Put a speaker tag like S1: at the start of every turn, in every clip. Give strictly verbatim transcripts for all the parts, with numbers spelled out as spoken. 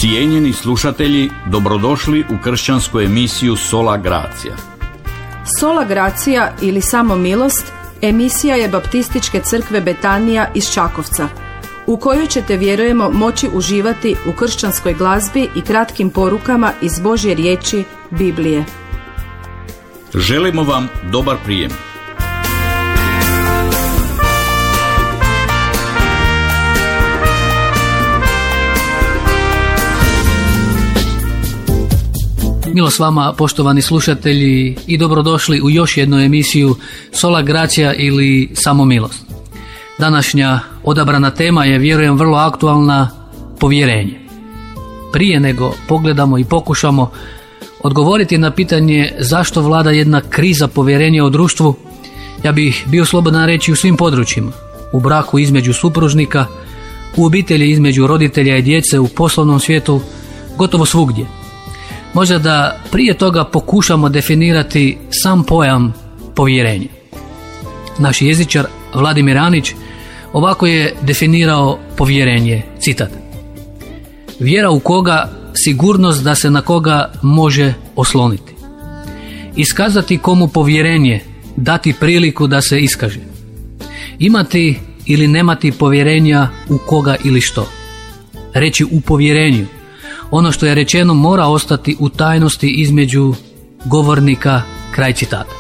S1: Cijenjeni slušatelji, dobrodošli u kršćansku emisiju Sola Gracia.
S2: Sola Gracia ili Samo milost emisija je Baptističke crkve Betanija iz Čakovca, u kojoj ćete, vjerujemo, moći uživati u kršćanskoj glazbi i kratkim porukama iz Božje riječi, Biblije.
S1: Želimo vam dobar prijem.
S3: Milost vama, poštovani slušatelji, i dobrodošli u još jednu emisiju Sola Gracia ili Samo milost. Današnja odabrana tema je, vjerujem, vrlo aktualna: povjerenje. Prije nego pogledamo i pokušamo odgovoriti na pitanje zašto vlada jedna kriza povjerenja u društvu, ja bih bio slobodan reći u svim područjima: u braku između supružnika, u obitelji između roditelja i djece, u poslovnom svijetu, gotovo svugdje. Možda da prije toga pokušamo definirati sam pojam povjerenja. Naš jezičar Vladimir Anić ovako je definirao povjerenje, citat: vjera u koga, sigurnost da se na koga može osloniti. Iskazati komu povjerenje, dati priliku da se iskaže. Imati ili nemati povjerenja u koga ili što. Reći u povjerenju: ono što je rečeno mora ostati u tajnosti između govornika, kraj citata.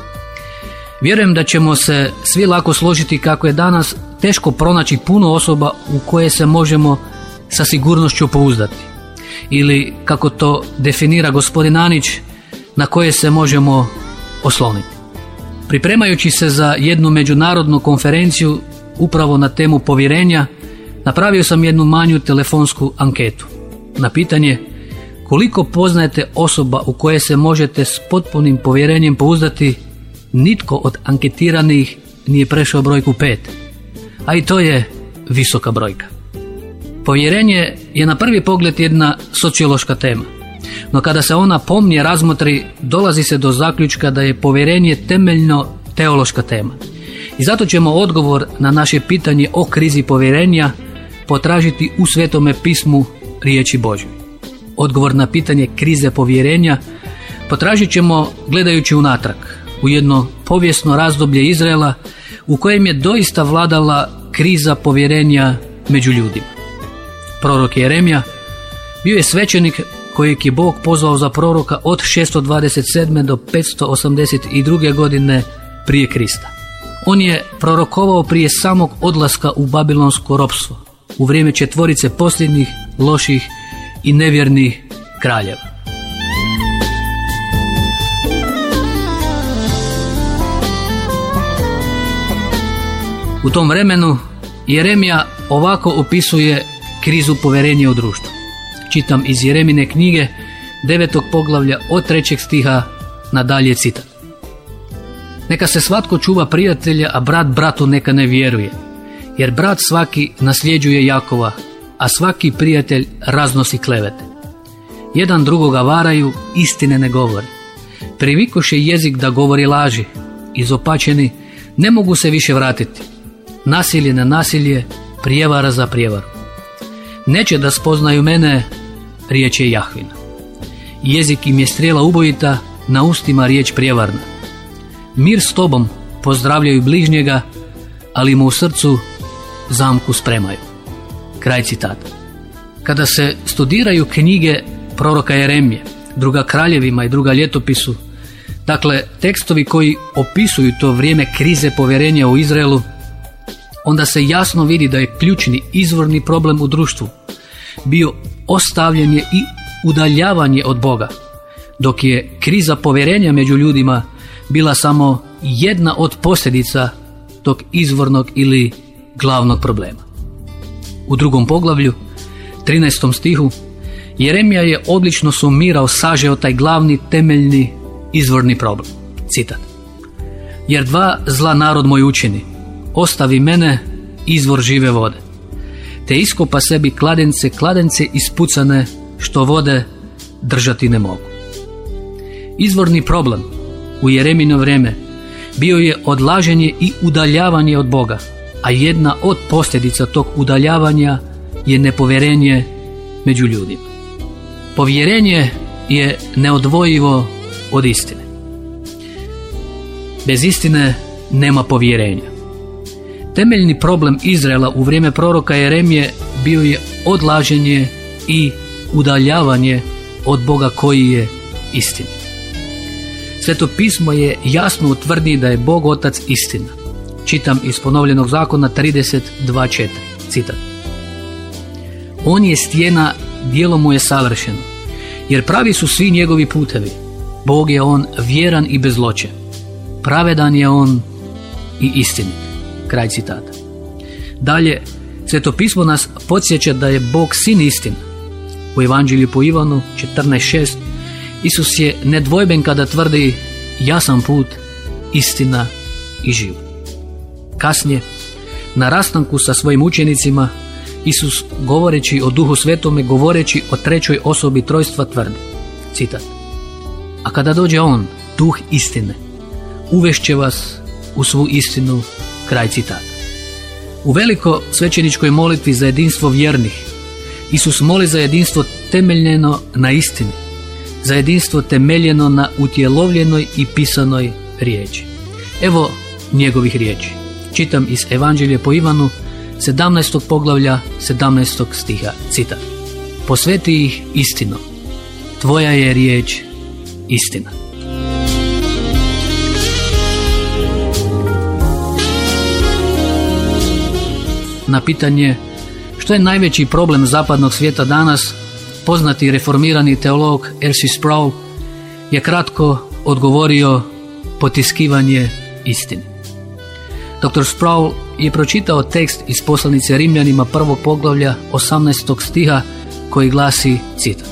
S3: Vjerujem da ćemo se svi lako složiti kako je danas teško pronaći puno osoba u koje se možemo sa sigurnošću pouzdati. Ili, kako to definira gospodin Anić, na koje se možemo osloniti. Pripremajući se za jednu međunarodnu konferenciju upravo na temu povjerenja, napravio sam jednu manju telefonsku anketu. Na pitanje koliko poznajete osoba u koje se možete s potpunim povjerenjem pouzdati, nitko od anketiranih nije prešao brojku pet, a i to je visoka brojka. Povjerenje je na prvi pogled jedna sociološka tema, no kada se ona pomnije razmotri, dolazi se do zaključka da je povjerenje temeljno teološka tema. I zato ćemo odgovor na naše pitanje o krizi povjerenja potražiti u Svetome pismu, riječi Božje. Odgovor na pitanje krize povjerenja potražit ćemo gledajući unatrag u jedno povijesno razdoblje Izraela u kojem je doista vladala kriza povjerenja među ljudima. Prorok Jeremija bio je svećenik kojeg je Bog pozvao za proroka od šesto dvadeset sedme do petsto osamdeset druge godine prije Krista. On je prorokovao prije samog odlaska u babilonsko ropstvo, u vrijeme četvorice posljednjih loših i nevjernih kraljeva. U tom vremenu Jeremija ovako opisuje krizu povjerenja u društvu. Čitam iz Jeremine knjige, devetog poglavlja, od trećeg stiha nadalje, citat: neka se svatko čuva prijatelja, a brat bratu neka ne vjeruje, jer brat svaki nasljeđuje Jakova, a svaki prijatelj raznosi klevete. Jedan drugoga varaju, istine ne govori. Privikoše jezik da govori laži, izopačeni ne mogu se više vratiti. Nasilje na nasilje, prijevara za prijevaru. Neće da spoznaju mene, riječ je Jahvina. Jezik im je strijela ubojita, na ustima riječ prijevarna. Mir s tobom, pozdravljaju bližnjega, ali mu u srcu zamku spremaju. Kraj citata. Kada se studiraju knjige proroka Jeremije, druga Kraljevima i druga Ljetopisu, dakle tekstovi koji opisuju to vrijeme krize povjerenja u Izraelu, onda se jasno vidi da je ključni izvorni problem u društvu bio ostavljanje i udaljavanje od Boga, dok je kriza povjerenja među ljudima bila samo jedna od posljedica tog izvornog ili glavnog problema. U drugom poglavlju, trinaestom stihu, Jeremija je odlično sumirao, sažeo taj glavni, temeljni, izvorni problem. Citat: jer dva zla narod moj učini, ostavi mene, izvor žive vode, te iskopa sebi kladence, kladence ispucane, što vode držati ne mogu. Izvorni problem u Jeremino vrijeme bio je odlaženje i udaljavanje od Boga, a jedna od posljedica tog udaljavanja je nepovjerenje među ljudima. Povjerenje je neodvojivo od istine. Bez istine nema povjerenja. Temeljni problem Izraela u vrijeme proroka Jeremije bio je odlaženje i udaljavanje od Boga koji je istina. Sveto pismo je jasno utvrdi da je Bog Otac istina. Čitam iz Ponovljenog zakona trideset dva četiri. Citat. On je stijena, djelo mu je savršeno, jer pravi su svi njegovi putevi. Bog je on vjeran i bez zloće. Pravedan je on i istinit. Kraj citata. Dalje, Sveto pismo nas podsjeća da je Bog sin istina. U Evanđelju po Ivanu četrnaest šest Isus je nedvojben kada tvrdi: ja sam put, istina i život. Kasnije, na rastanku sa svojim učenicima, Isus, govoreći o Duhu Svetome, govoreći o trećoj osobi trojstva, tvrdi, citat: a kada dođe On, Duh istine, uvešće vas u svu istinu. Kraj citata. U veliko svećeničkoj molitvi za jedinstvo vjernih, Isus moli za jedinstvo temeljeno na istini, za jedinstvo temeljeno na utjelovljenoj i pisanoj riječi. Evo njegovih riječi. Čitam iz Evanđelja po Ivanu, sedamnaestog poglavlja, sedamnaestog stiha, citat: posveti ih istinom, tvoja je riječ istina. Na pitanje što je najveći problem zapadnog svijeta danas, poznati reformirani teolog R C Sproul je kratko odgovorio: potiskivanje istine. doktor Sproul je pročitao tekst iz poslanice Rimljanima prvog poglavlja osamnaestog stiha koji glasi, citat: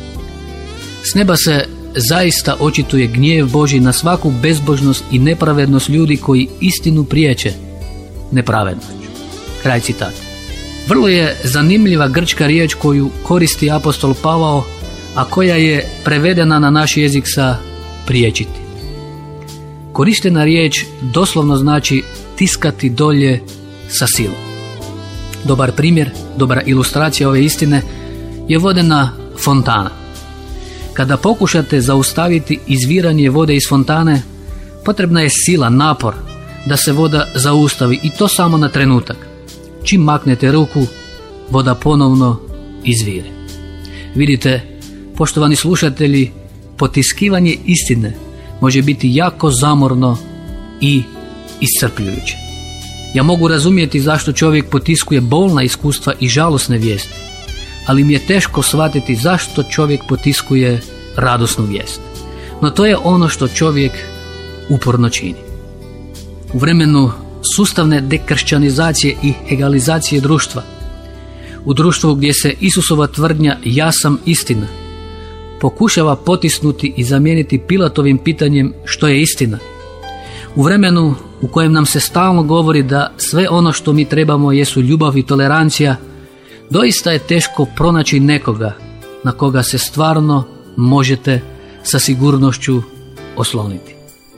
S3: s neba se zaista očituje gnjev Božji na svaku bezbožnost i nepravednost ljudi koji istinu priječe nepravednošću. Kraj citata. Vrlo je zanimljiva grčka riječ koju koristi apostol Pavao, a koja je prevedena na naš jezik sa priječiti. Korištena riječ doslovno znači tiskati dolje sa silom. Dobar primjer, dobra ilustracija ove istine je vodena fontana. Kada pokušate zaustaviti izviranje vode iz fontane, potrebna je sila, napor da se voda zaustavi, i to samo na trenutak. Čim maknete ruku, voda ponovno izvire. Vidite, poštovani slušatelji, potiskivanje istine može biti jako zamorno i iscrpljujuće. Ja mogu razumjeti zašto čovjek potiskuje bolna iskustva i žalosne vijesti, ali mi je teško shvatiti zašto čovjek potiskuje radosnu vijest. No to je ono što čovjek uporno čini. U vremenu sustavne dekršćanizacije i egalizacije društva, u društvu gdje se Isusova tvrdnja ja sam istina pokušava potisnuti i zamijeniti Pilatovim pitanjem što je istina, u vremenu u kojem nam se stalno govori da sve ono što mi trebamo jesu ljubav i tolerancija, doista je teško pronaći nekoga na koga se stvarno možete sa sigurnošću osloniti.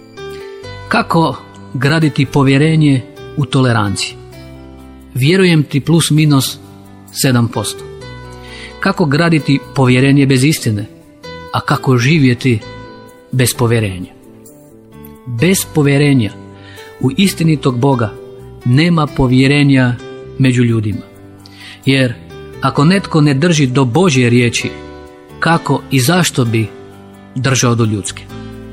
S3: Kako graditi povjerenje u toleranciji? Vjerujem ti plus minus sedam posto. Kako graditi povjerenje bez istine? A kako živjeti bez povjerenja? Bez povjerenja u istinitog Boga nema povjerenja među ljudima. Jer ako netko ne drži do Božje riječi, kako i zašto bi držao do ljudske?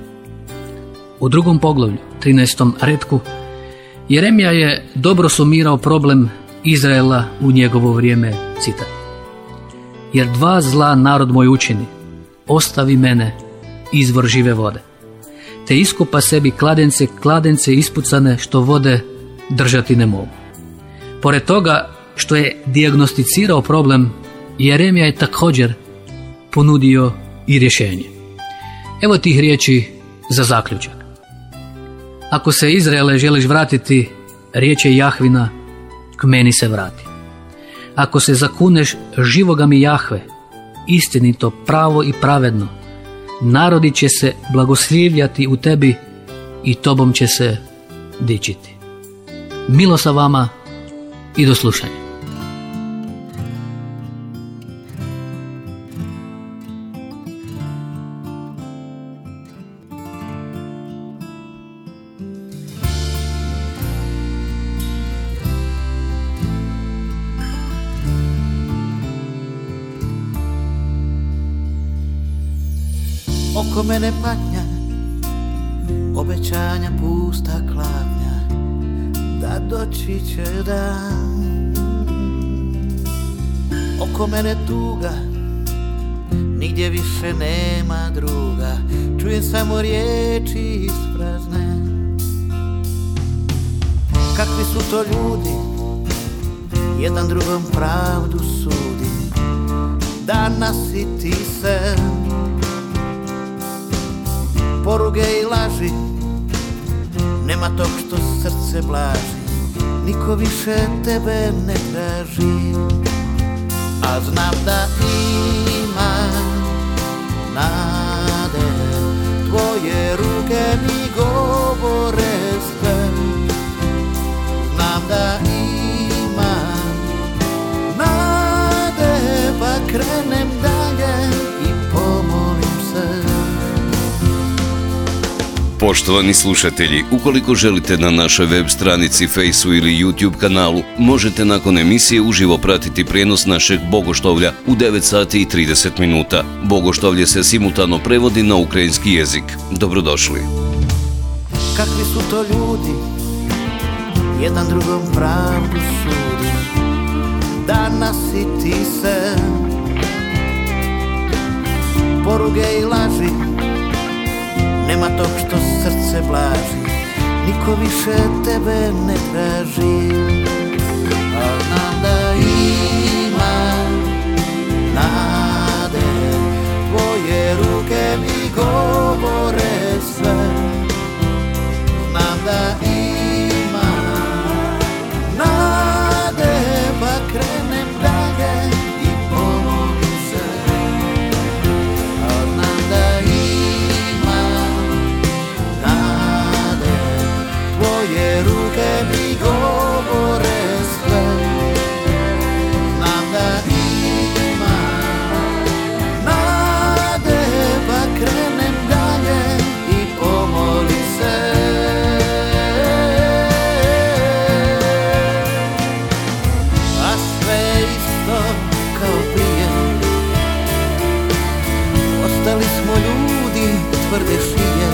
S3: U drugom poglavlju, trinaestom retku, Jeremija je dobro sumirao problem Izraela u njegovo vrijeme, citat: jer dva zla narod moj učini, ostavi mene izvor žive vode, te iskopa sebi kladence, kladence ispucane što vode držati ne mogu. Pored toga što je dijagnosticirao problem, Jeremija je također ponudio i rješenje. Evo tih riječi za zaključak. Ako se Izraele želiš vratiti, riječ je Jahvina, k meni se vrati. Ako se zakuneš živoga mi Jahve, istinito, pravo i pravedno, narodi će se blagoslivljati u tebi i tobom će se dičiti. Milo sa vama i do slušanja.
S4: oko mene patnja, obećanja pusta klapnja, da doći će dan. Oko mene tuga, nigdje više nema druga, čujem samo riječi isprazne. Kakvi su to ljudi, jedan drugom pravdu sudi, da nasiti se. Poruge i laži, nema tog što srce blaži, niko više tebe ne traži. A znam da ima nade, tvoje ruke mi govore sve. Znam da ima nade, pa krenem dalje i pomolim se.
S5: Poštovani slušatelji, ukoliko želite na našoj web stranici, Fejsu ili YouTube kanalu, možete nakon emisije uživo pratiti prijenos našeg bogoštovlja u devet sati i trideset minuta. Bogoštovlje se simultano prevodi na ukrajinski jezik. Dobrodošli.
S4: Kakvi su to ljudi, jedan drugom pravdu sudi, da nasiti se. Poruge i laži, nema tog što srce blaži, niko više tebe ne traži. Al znam da ima nade, tvoje ruke mi govore sve. Znam da ima nade, pa krenem dalje i pomolim se. Al znam da ima nade, tvoje ruke mi govore sve. Znam da ima nade, pa krenem dalje i pomolim se. A sve isto kao prije, ostali smo ljudi tvrde šije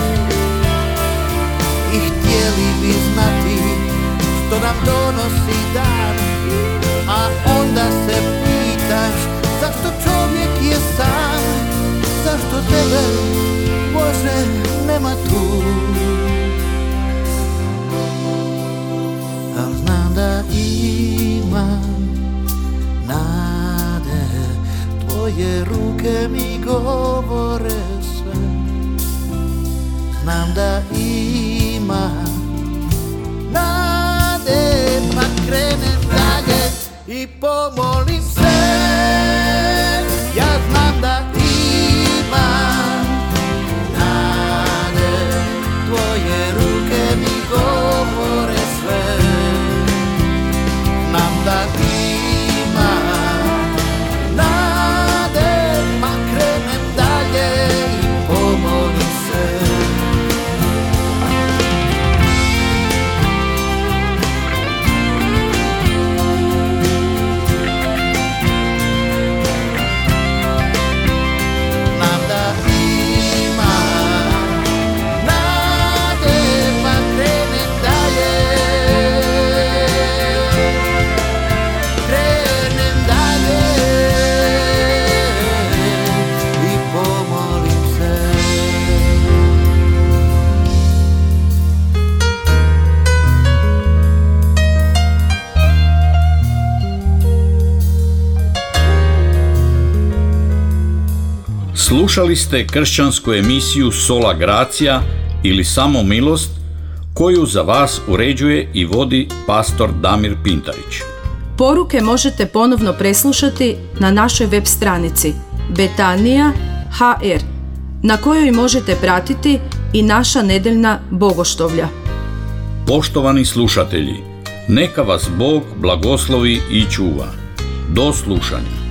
S4: i htjeli bi znati što nam donosi dan, a onda se pitaš zašto čovjek je sam, zašto tebe, Bože, nema tu. Al znam da ima nade, tvoje ruke mi govore sve. Znam da ima nade, pa krenem dalje i pomolim se. Ja znam da ima nade, tvoje ruke mi govore sve. Znam da ima nade, pa krenem dalje i pomolim se.
S1: Slušali ste kršćansku emisiju Sola Gracia ili Samo milost, koju za vas uređuje i vodi pastor Damir Pintarić.
S2: Poruke možete ponovno preslušati na našoj web stranici Betanija ha er, na kojoj možete pratiti i naša nedeljna bogoštovlja.
S1: Poštovani slušatelji, neka vas Bog blagoslovi i čuva. Do slušanja.